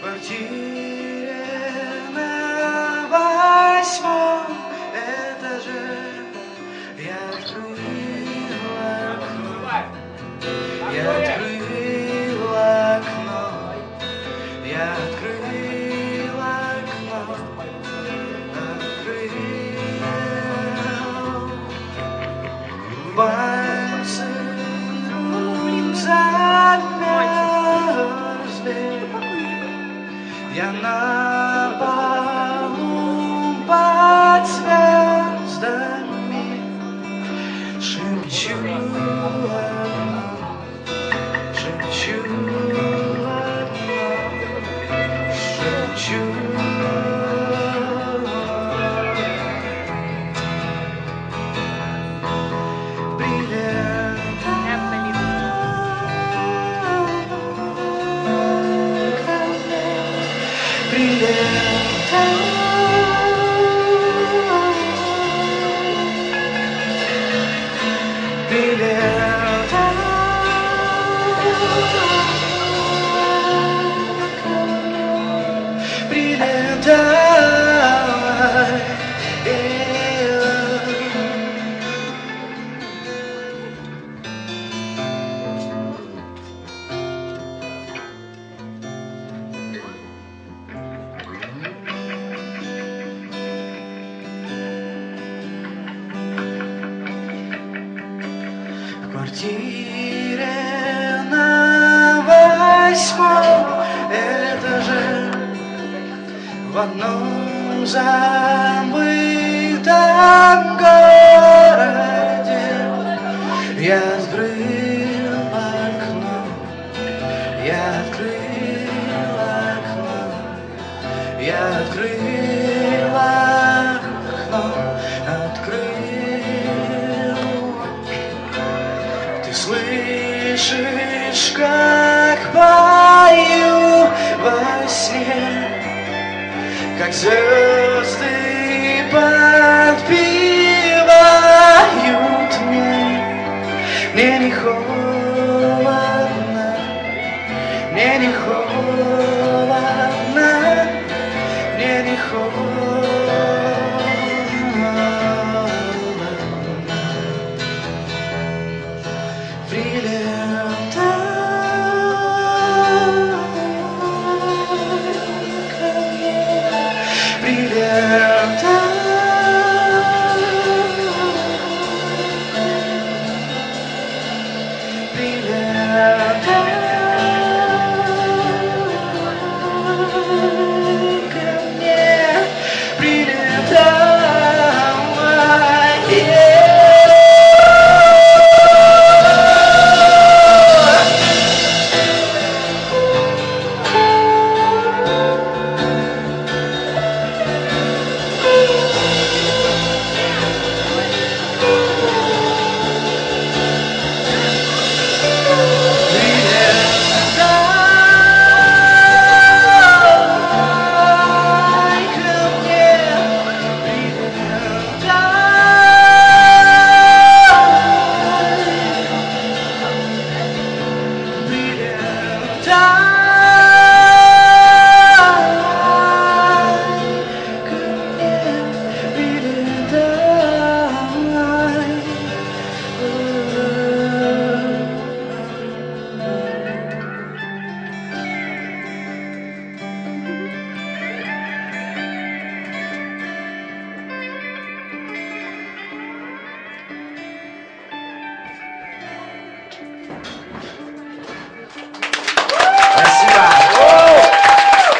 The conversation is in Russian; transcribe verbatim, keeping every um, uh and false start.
квартире на восьмом этаже я открыл окно, я открыл окно, я открыл окно, открыл. Пальцы рук замерзли, я на полу под звездами шепчу одно, шепчу одно, шепчу. В квартире на восьмом этаже в одном забытом городе я открыл окно, я открыл окно, я открыл окно, открыл. Ты слышишь, как пою во сне, как звезды подпевают мне. Мне не холодно, мне не холодно, мне не холодно. Прилетай ко мне, прилетай.